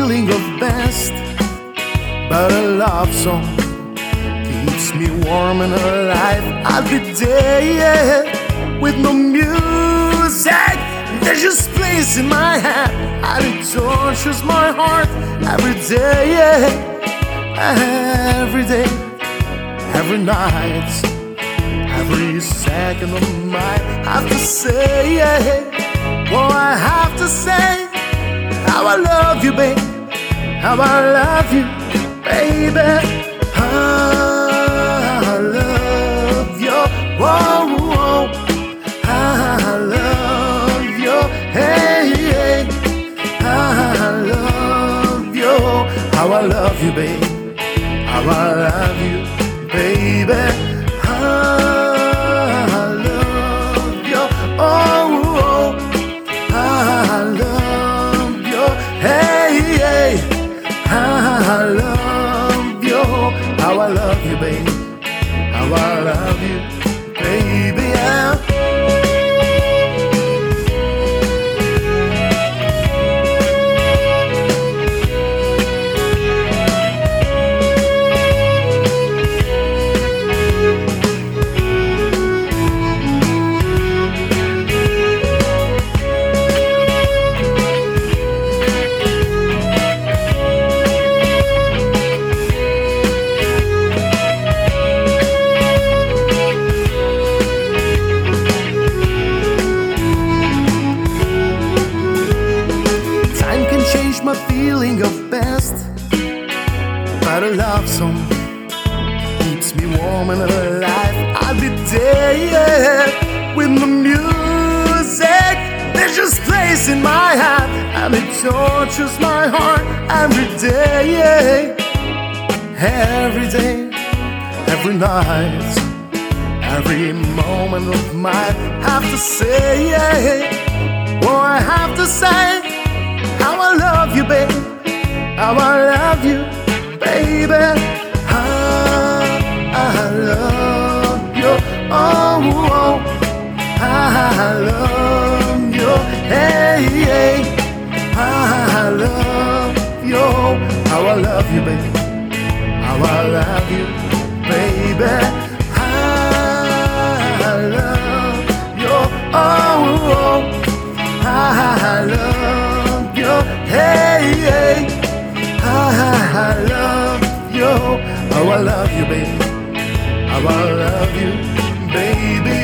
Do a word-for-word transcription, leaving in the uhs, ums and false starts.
feeling of best, but a love song keeps me warm and alive. I'll be there with no music. There's just place in my head, and it tortures my heart every day, every day, every night, every second of my. I have to say, oh, I have to say, how I love you, babe, how I love you, baby. I love you, whoa, whoa. I love you, hey, hey. I love you, how I love you, babe, how I love you, baby. I love you, oh, oh. I love you, hey, hey. I love you, how I love you, babe, how I love you, baby, yeah. My feeling of best, but a love song keeps me warm and alive. I'll be there with the music. There's just place in my heart, and it tortures my heart every day, every day, every night, every moment of mine. Have to say, oh, I have to say, how I love you, babe, how I love you, baby. I, I love you, oh, oh. I love you, hey, hey. I love you, how I love you, babe, how I love you, baby. I love you, oh, oh. I love you, hey, hey. I love you, how I love you, baby, how I love you, baby.